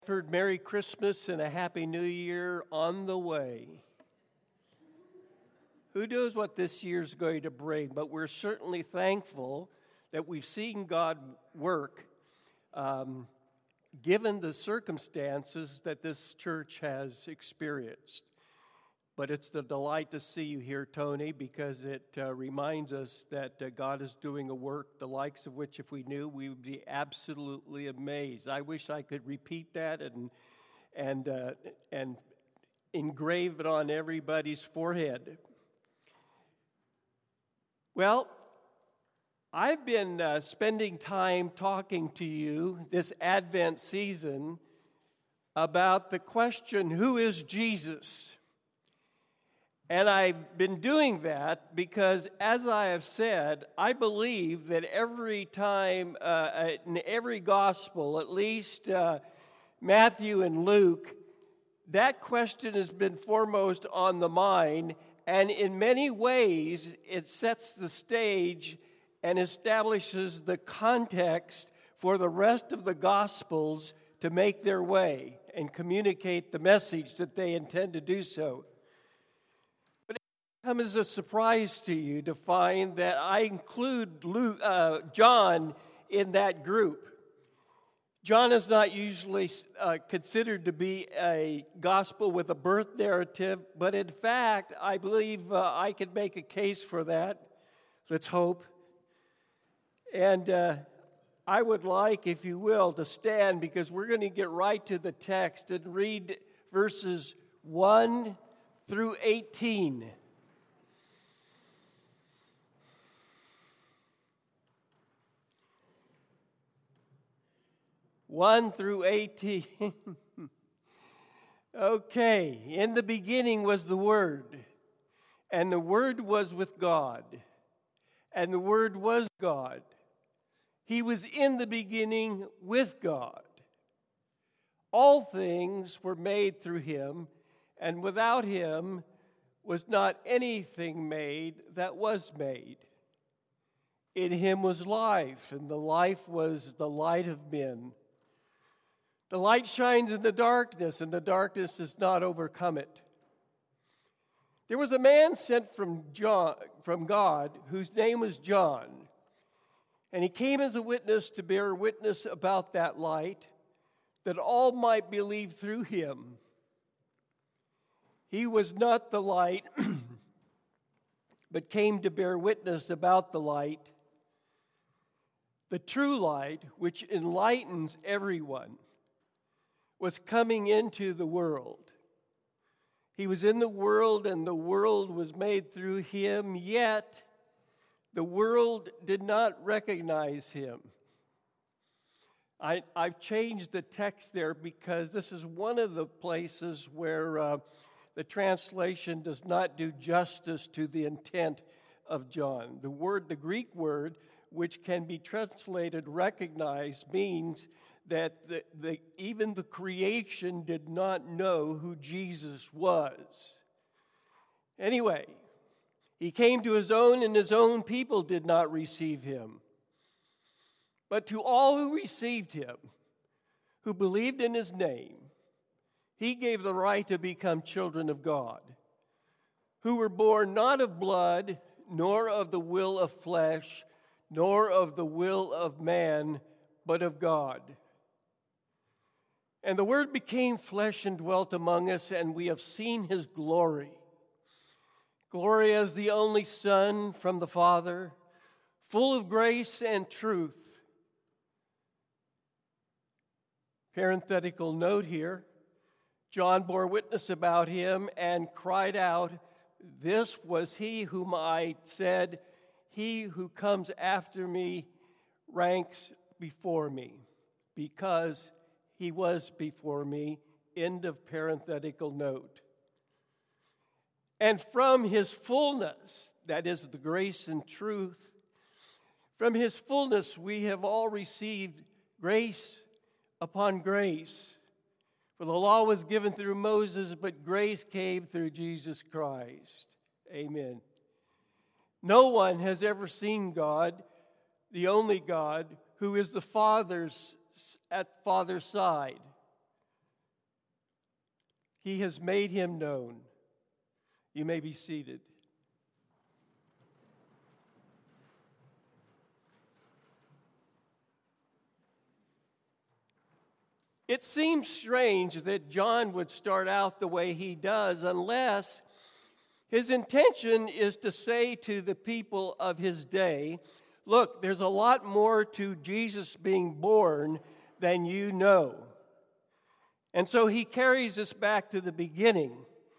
Heard Merry Christmas and a Happy New Year on the way. Who knows what this year's going to bring, but we're certainly thankful that we've seen God work given the circumstances that this church has experienced. But it's the delight to see you here, Tony, because it reminds us that God is doing a work the likes of which, if we knew, we would be absolutely amazed. I wish I could repeat that and engrave it on everybody's forehead. Well, I've been spending time talking to you this Advent season about the question, who is Jesus? And I've been doing that because, as I have said, I believe that every time, in every gospel, at least Matthew and Luke, that question has been foremost on the mind, and in many ways it sets the stage and establishes the context for the rest of the gospels to make their way and communicate the message that they intend to do so. Come as a surprise to you to find that I include John in that group. John is not usually considered to be a gospel with a birth narrative, but in fact, I believe I can make a case for that. Let's hope. And I would like, if you will, to stand because we're going to get right to the text and read verses 1 through 18. 1 through 18. Okay, in the beginning was the Word, and the Word was with God, and the Word was God. He was in the beginning with God. All things were made through Him, and without Him was not anything made that was made. In Him was life, and the life was the light of men. The light shines in the darkness, and the darkness does not overcome it. There was a man sent from God whose name was John, and he came as a witness to bear witness about that light, that all might believe through him. He was not the light, but came to bear witness about the light, the true light, which enlightens everyone, was coming into the world. He was in the world, and the world was made through him, yet the world did not recognize him. I've changed the text there because this is one of the places where the translation does not do justice to the intent of John. The Greek word, which can be translated recognize, means that even the creation did not know who Jesus was. Anyway, he came to his own, and his own people did not receive him. But to all who received him, who believed in his name, he gave the right to become children of God, who were born not of blood, nor of the will of flesh, nor of the will of man, but of God. And the Word became flesh and dwelt among us, and we have seen his glory. Glory as the only Son from the Father, full of grace and truth. Parenthetical note here, John bore witness about him and cried out, "This was he whom I said, he who comes after me ranks before me, because he was before me." End of parenthetical note. And from his fullness, that is the grace and truth, from his fullness we have all received grace upon grace. For the law was given through Moses, but grace came through Jesus Christ. Amen. No one has ever seen God, the only God, who is the Father's at Father's side. He has made him known. You may be seated. It seems strange that John would start out the way he does unless his intention is to say to the people of his day, look, there's a lot more to Jesus being born than you know. And so he carries us back to the beginning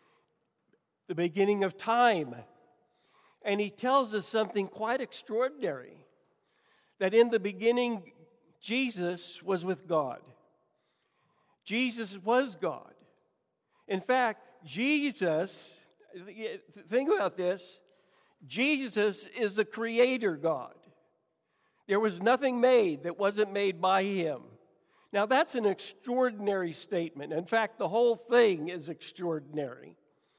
of time. And he tells us something quite extraordinary, that in the beginning, Jesus was with God. Jesus was God. In fact, Jesus, think about this, Jesus is the creator God. There was nothing made that wasn't made by him. Now, that's an extraordinary statement. In fact, the whole thing is extraordinary.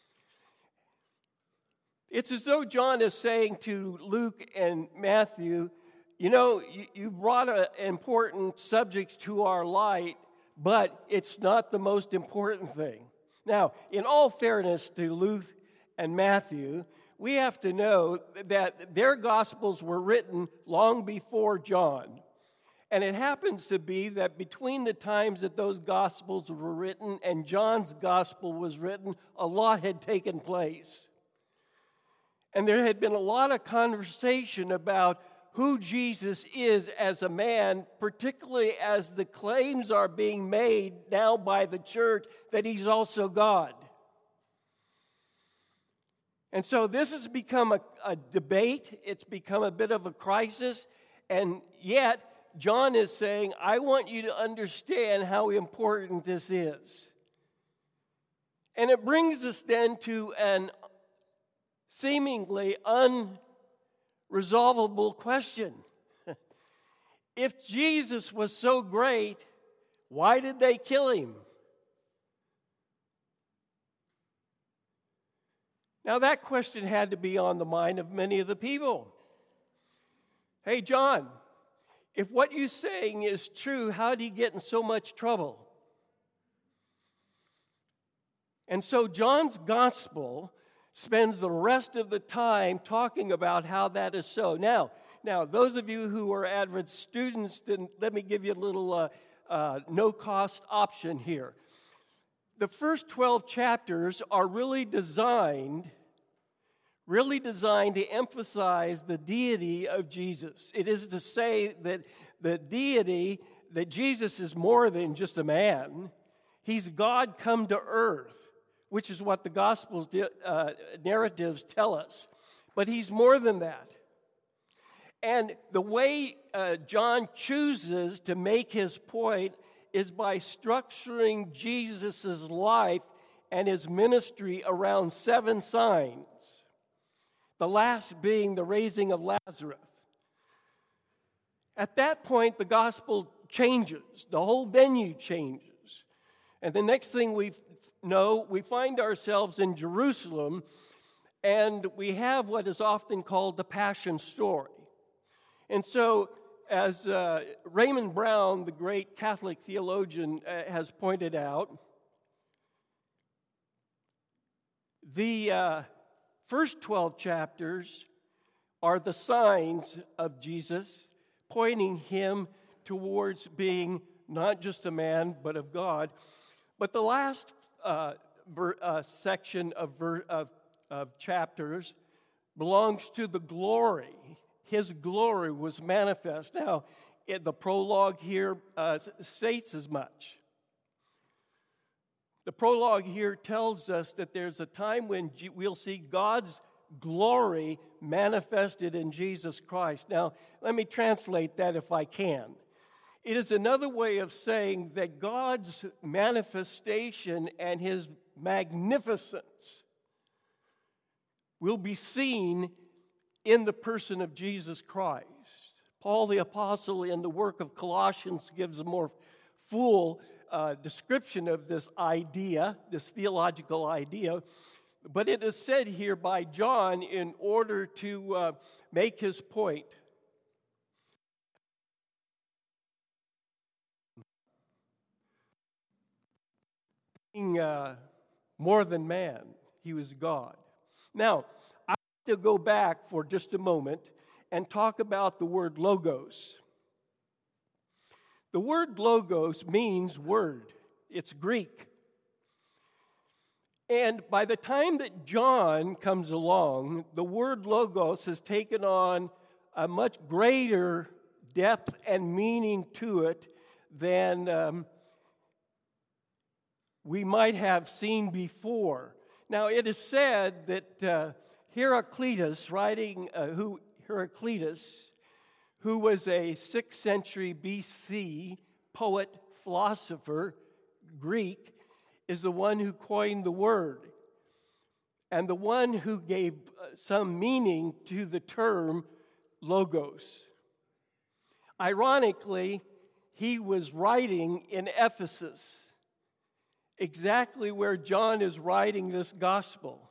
It's as though John is saying to Luke and Matthew, you know, you brought an important subject to our light, but it's not the most important thing. Now, in all fairness to Luke and Matthew, we have to know that their Gospels were written long before John. And it happens to be that between the times that those Gospels were written and John's Gospel was written, a lot had taken place. And there had been a lot of conversation about who Jesus is as a man, particularly as the claims are being made now by the church that he's also God. And so this has become a debate. It's become a bit of a crisis. And yet, John is saying, I want you to understand how important this is. And it brings us then to an seemingly unresolvable question. If Jesus was so great, why did they kill him? Now that question had to be on the mind of many of the people. Hey, John, if what you're saying is true, how did he get in so much trouble? And so John's gospel spends the rest of the time talking about how that is so. Now, those of you who are Advent students, then let me give you a little no-cost option here. The first 12 chapters are really designed to emphasize the deity of Jesus. It is to say that the deity, that Jesus is more than just a man. He's God come to earth, which is what the Gospel narratives tell us. But he's more than that. And the way John chooses to make his point is by structuring Jesus' life and his ministry around 7 signs. The last being the raising of Lazarus. At that point, the gospel changes. The whole venue changes. And the next thing we know, we find ourselves in Jerusalem, and we have what is often called the Passion story. And so, as Raymond Brown, the great Catholic theologian, has pointed out, the first 12 chapters are the signs of Jesus, pointing him towards being not just a man, but of God. But the last section of chapters belongs to the glory. His glory was manifest. Now, the prologue here states as much. The prologue here tells us that there's a time when we'll see God's glory manifested in Jesus Christ. Now, let me translate that if I can. It is another way of saying that God's manifestation and his magnificence will be seen in the person of Jesus Christ. Paul the Apostle in the work of Colossians gives a more full description of this idea, this theological idea, but it is said here by John in order to make his point. more than man. He was God. Now, I want to go back for just a moment and talk about the word logos. The word logos means word. It's Greek. And by the time that John comes along, the word logos has taken on a much greater depth and meaning to it than we might have seen before. Now, it is said that Heraclitus, who was a 6th century BC poet, philosopher, Greek, is the one who coined the word and the one who gave some meaning to the term logos. Ironically, he was writing in Ephesus, exactly where John is writing this gospel.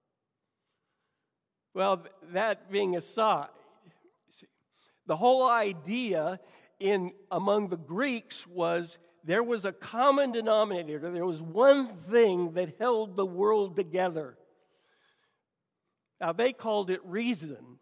Well, that being aside, the whole idea among the Greeks was there was a common denominator. There was one thing that held the world together. Now, they called it reason.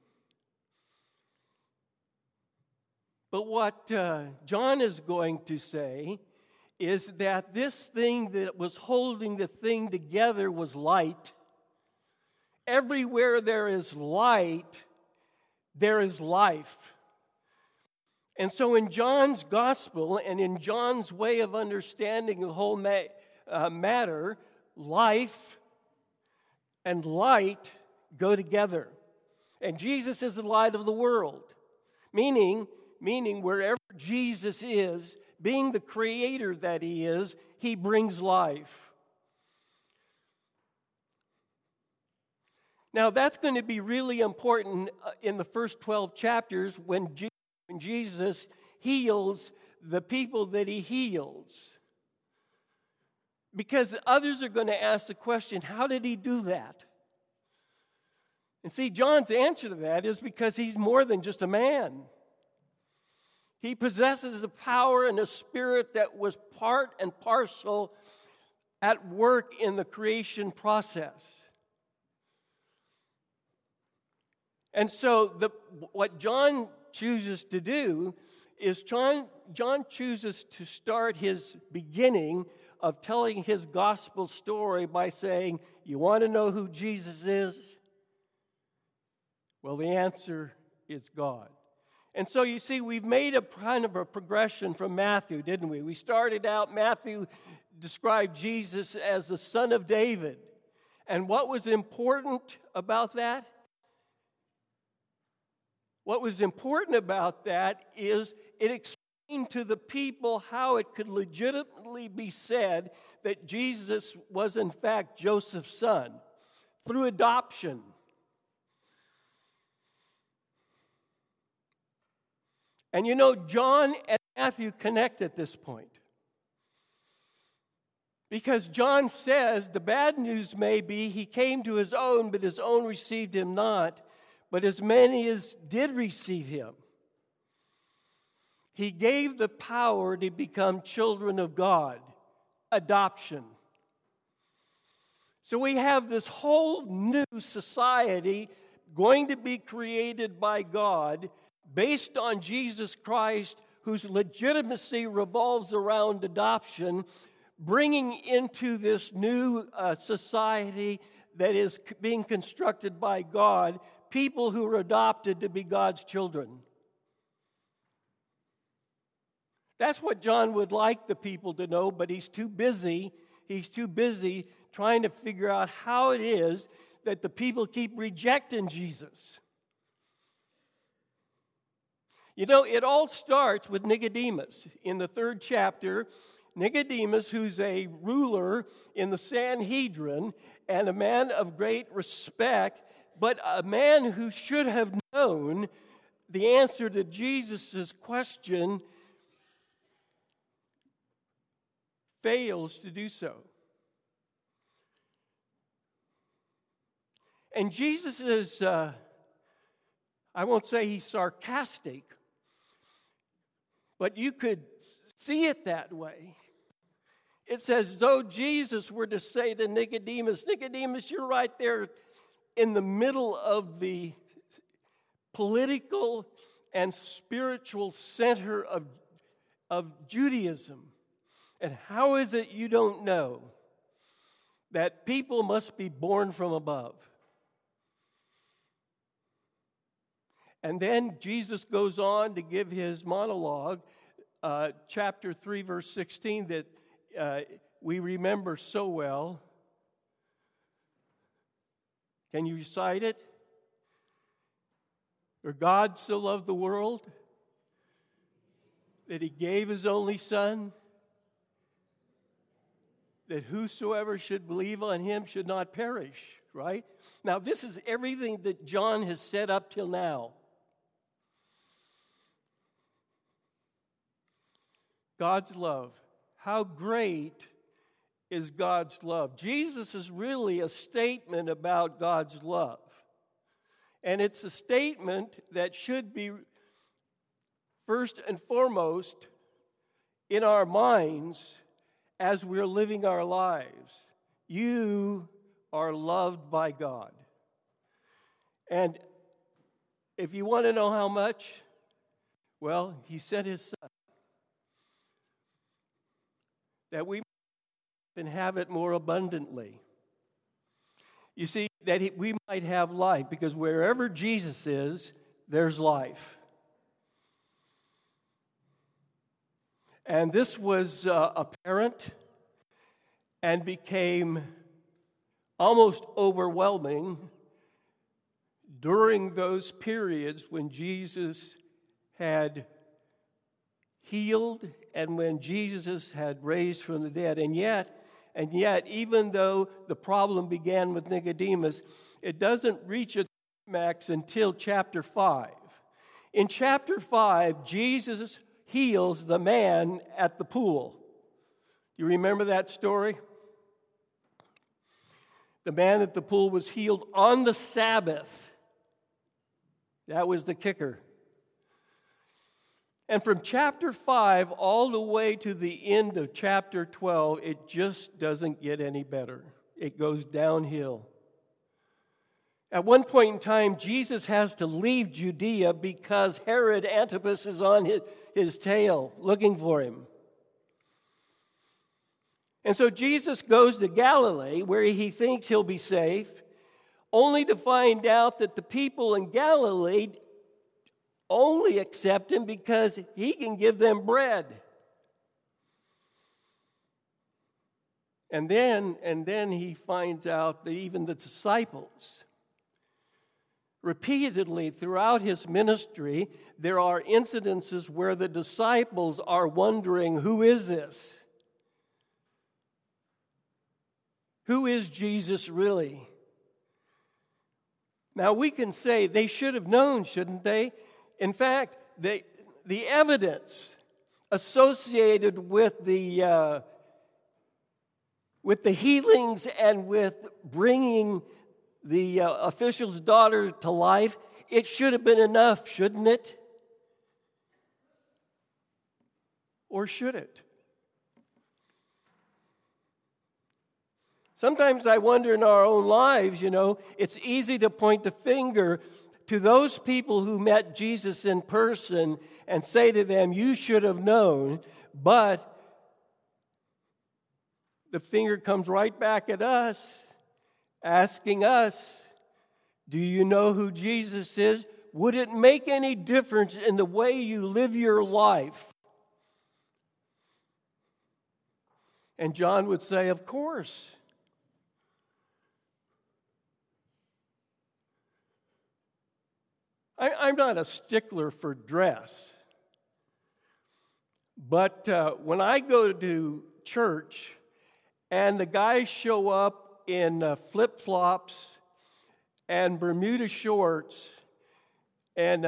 But what John is going to say is that this thing that was holding the thing together was light. Everywhere there is light, there is life. And so in John's gospel and in John's way of understanding the whole matter, life and light go together. And Jesus is the light of the world, meaning wherever Jesus is, being the creator that he is, he brings life. Now, that's going to be really important in the first 12 chapters when Jesus heals the people that he heals. Because others are going to ask the question, how did he do that? And see, John's answer to that is because he's more than just a man. He possesses a power and a spirit that was part and parcel at work in the creation process. And so what John chooses to do is John chooses to start his beginning of telling his gospel story by saying, you want to know who Jesus is? Well, the answer is God. And so you see, we've made a kind of a progression from Matthew, didn't we? We started out, Matthew described Jesus as the son of David. And what was important about that? What was important about that is it explained to the people how it could legitimately be said that Jesus was in fact Joseph's son through adoption. And you know, John and Matthew connect at this point. Because John says the bad news may be he came to his own, but his own received him not. But as many as did receive him, he gave the power to become children of God. Adoption. So we have this whole new society going to be created by God based on Jesus Christ, whose legitimacy revolves around adoption, bringing into this new society that is being constructed by God people who are adopted to be God's children. That's what John would like the people to know, but he's too busy trying to figure out how it is that the people keep rejecting Jesus. You know, it all starts with Nicodemus. In the 3rd chapter, Nicodemus, who's a ruler in the Sanhedrin and a man of great respect, but a man who should have known the answer to Jesus' question, fails to do so. And Jesus is, I won't say he's sarcastic, but you could see it that way. It's as though Jesus were to say to Nicodemus, Nicodemus, you're right there in the middle of the political and spiritual center of Judaism. And how is it you don't know that people must be born from above? And then Jesus goes on to give his monologue, chapter 3, verse 16, that we remember so well. Can you recite it? For God so loved the world that he gave his only Son, that whosoever should believe on him should not perish, right? Now, this is everything that John has said up till now. God's love. How great is God's love? Jesus is really a statement about God's love. And it's a statement that should be first and foremost in our minds as we're living our lives. You are loved by God. And if you want to know how much, well, he sent his Son, that we can have it more abundantly. You see, that we might have life, because wherever Jesus is, there's life. And this was apparent and became almost overwhelming during those periods when Jesus had healed and when Jesus had raised from the dead. And yet, even though the problem began with Nicodemus, it doesn't reach its climax until chapter 5. In chapter 5, Jesus heals the man at the pool. You remember that story? The man at the pool was healed on the Sabbath. That was the kicker. And from chapter 5 all the way to the end of chapter 12, it just doesn't get any better. It goes downhill. At one point in time, Jesus has to leave Judea because Herod Antipas is on his tail looking for him. And so Jesus goes to Galilee, where he thinks he'll be safe, only to find out that the people in Galilee only accept him because he can give them bread. And then he finds out that even the disciples, repeatedly throughout his ministry, there are incidences where the disciples are wondering, who is this? Who is Jesus really? Now we can say they should have known, shouldn't they? In fact, the evidence associated with the healings and with bringing the official's daughter to life, it should have been enough, shouldn't it? Or should it? Sometimes I wonder in our own lives, it's easy to point the finger to those people who met Jesus in person and say to them, you should have known, but the finger comes right back at us, asking us, do you know who Jesus is? Would it make any difference in the way you live your life? And John would say, of course. I'm not a stickler for dress, but when I go to church and the guys show up in flip-flops and Bermuda shorts and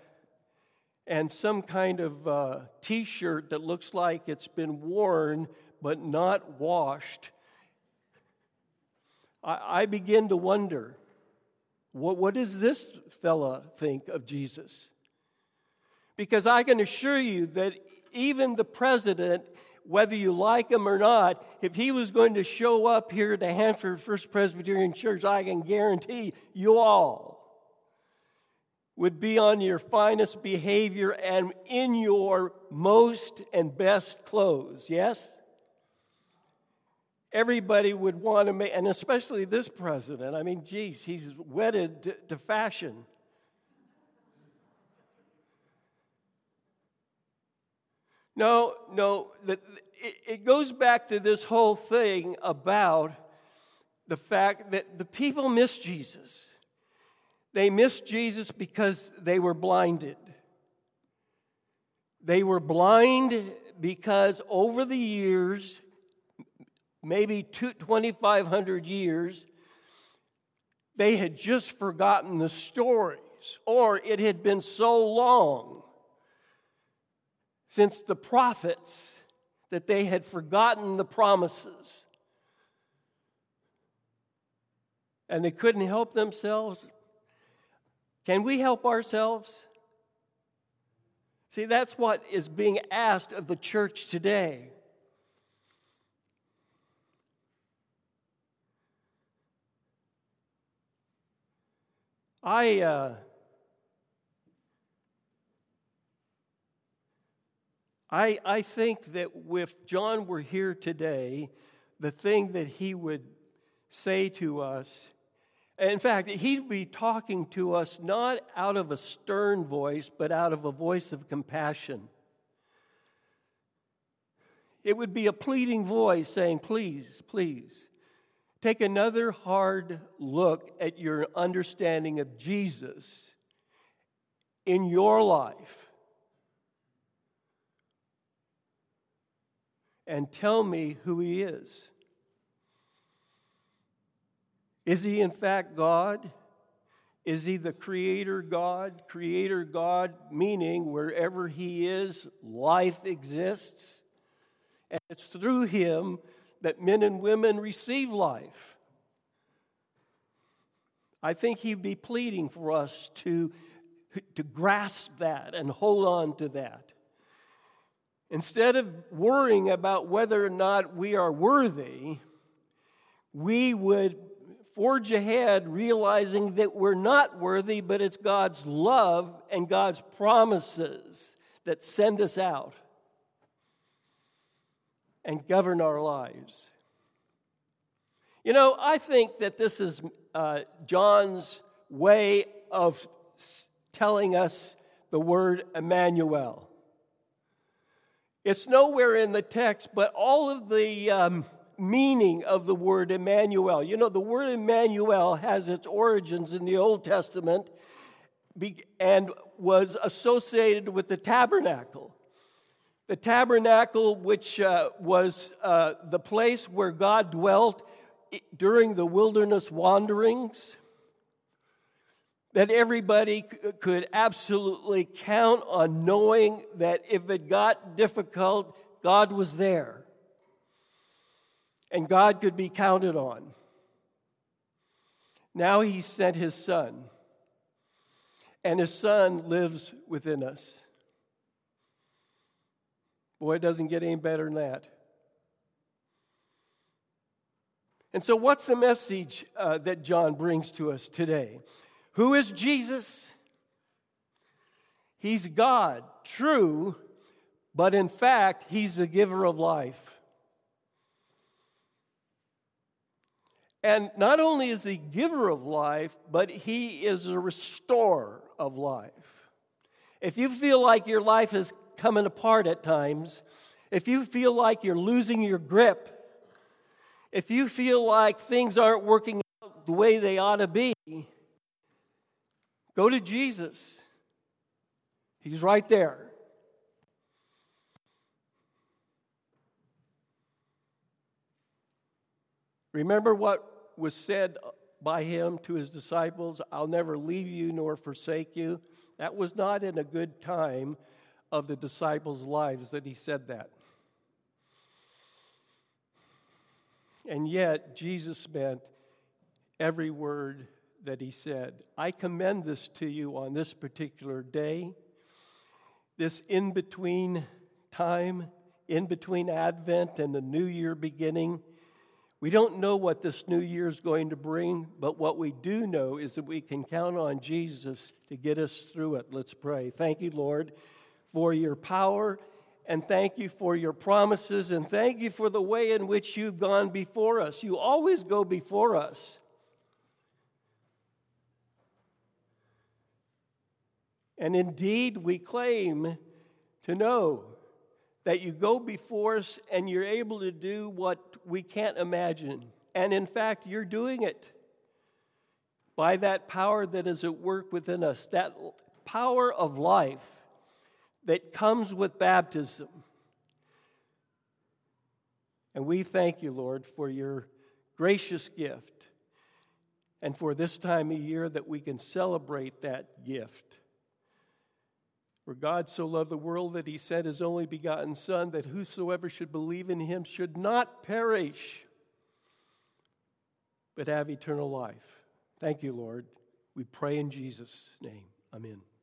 some kind of T-shirt that looks like it's been worn but not washed, I begin to wonder, what does this fella think of Jesus? Because I can assure you that even the president whether you like him or not, if he was going to show up here at the Hanford First Presbyterian Church, I can guarantee you all would be on your finest behavior and in your most and best clothes, yes? Everybody would want to make, and especially this president. I mean, geez, he's wedded to fashion. No, it goes back to this whole thing about the fact that the people miss Jesus. They missed Jesus because they were blinded. They were blind because over the years, maybe 2,500 years, they had just forgotten the stories, or it had been so long since the prophets that they had forgotten the promises. And they couldn't help themselves. Can we help ourselves? See, that's what is being asked of the church today. I think that if John were here today, the thing that he would say to us, in fact, he'd be talking to us not out of a stern voice, but out of a voice of compassion. It would be a pleading voice saying, please, please, take another hard look at your understanding of Jesus in your life and tell me who he is. Is he in fact God? Is he the Creator God? Creator God meaning wherever he is, life exists. And it's through him that men and women receive life. I think he'd be pleading for us to grasp that and hold on to that. Instead of worrying about whether or not we are worthy, we would forge ahead realizing that we're not worthy, but it's God's love and God's promises that send us out and govern our lives. You know, I think that this is John's way of telling us the word Emmanuel. It's nowhere in the text, but all of the meaning of the word Emmanuel. You know, the word Emmanuel has its origins in the Old Testament and was associated with the tabernacle. The tabernacle, which was the place where God dwelt during the wilderness wanderings, that everybody could absolutely count on knowing that if it got difficult, God was there. And God could be counted on. Now he sent his Son. And his Son lives within us. Boy, it doesn't get any better than that. And so what's the message that John brings to us today? Who is Jesus? He's God, true, but in fact, he's the giver of life. And not only is he giver of life, but he is a restorer of life. If you feel like your life is coming apart at times, if you feel like you're losing your grip, if you feel like things aren't working out the way they ought to be, go to Jesus. He's right there. Remember what was said by him to his disciples, I'll never leave you nor forsake you. That was not in a good time of the disciples' lives that he said that. And yet, Jesus meant every word that he said. I commend this to you on this particular day, this in-between time in between Advent and the new year beginning. We don't know what this new year is going to bring, but what we do know is that we can count on Jesus to get us through it. Let's pray. Thank you, Lord, for your power, and thank you for your promises, and thank you for the way in which you've gone before us. You always go before us. And indeed, we claim to know that you go before us and you're able to do what we can't imagine. And in fact, you're doing it by that power that is at work within us, that power of life that comes with baptism. And we thank you, Lord, for your gracious gift and for this time of year that we can celebrate that gift. For God so loved the world that he sent his only begotten Son, that whosoever should believe in him should not perish, but have eternal life. Thank you, Lord. We pray in Jesus' name. Amen.